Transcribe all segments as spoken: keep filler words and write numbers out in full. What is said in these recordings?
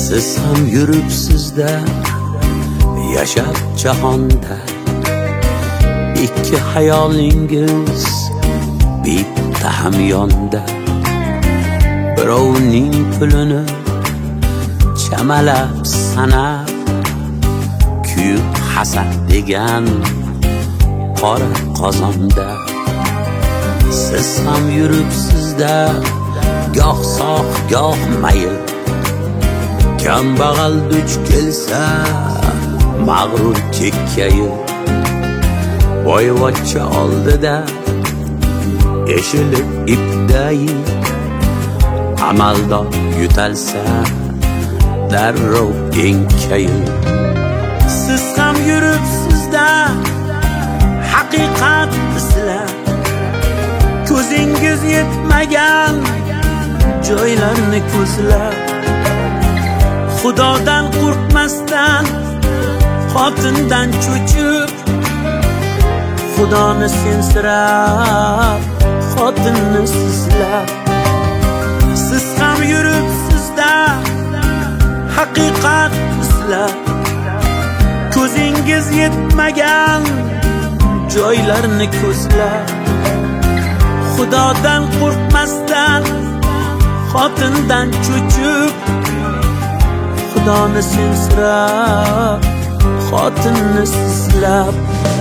Siz ham yuribsizda yashab jahonda, ikki hayolingiz bitta hamyonda. Birovning pulini chamalab sanab, kuyib hasad degan qora qozonda. Siz ham yuribsizda goh sog' goh mayil, kambag'al duch kelsa mag'rur kekkayib. Boyvachcha oldida eshilib ipdayib, amaldor yutalsa darrov enkayib. Siz ham yuribsizda haqiqat izlab, ko'zingiz yetmagan joylarni ko'zlab. Xudodan qo'rqmasdan, xotindan cho'chib, Xudoni sensirab, xotinni sizlab. Siz ham yuribsizda haqiqat izlab, ko'zingiz yetmagan joylarni ko'zlab. Xudodan qo'rqmasdan, xotindan cho'chib, Xudoni sensirab, xotinni sizlab.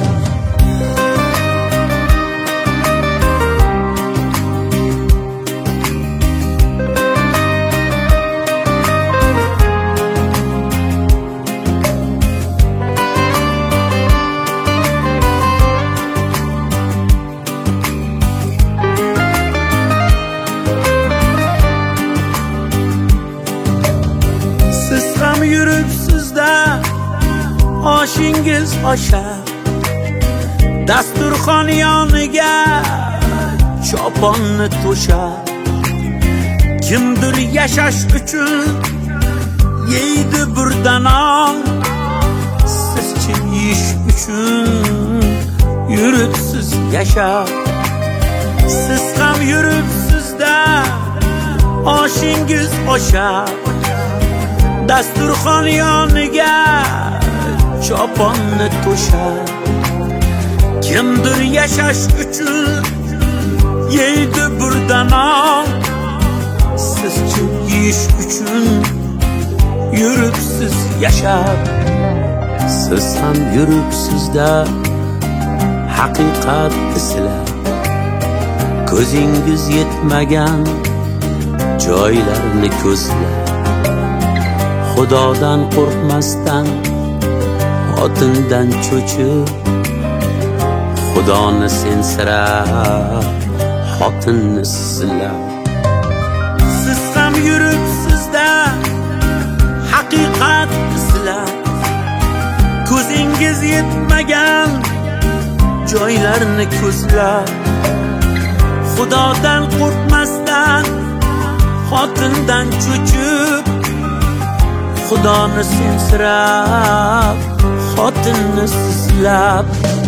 Siz ham yuribsizda oshingiz oshab, dasturxon yoniga choponni to'shab. Kimdir yashash uchun yeydi burdanon, sizchi yeyish uchun yuribsiz yashab. Siz ham yuribsizda oshingiz oshab, dasturxon yoniga choponni to'shab. Kimdir yashash uchun yeydi burdanon, sizchi yeyish uchun yuribsiz yashab. Siz ham yuribsizda haqiqat izlab, ko'zingiz yetmagan joylarni ko'zlab. Xudodan qo'rqmasdan, xotindan cho'chib, Xudoni sensirab, xotinni sizlab. Siz ham yuribsizda haqiqat izlab, ko'zingiz yetmagan joylarni ko'zlab. Xudodan qo'rqmasdan, xotindan cho'chib, Xudoni sensirab, xotinni sizlab.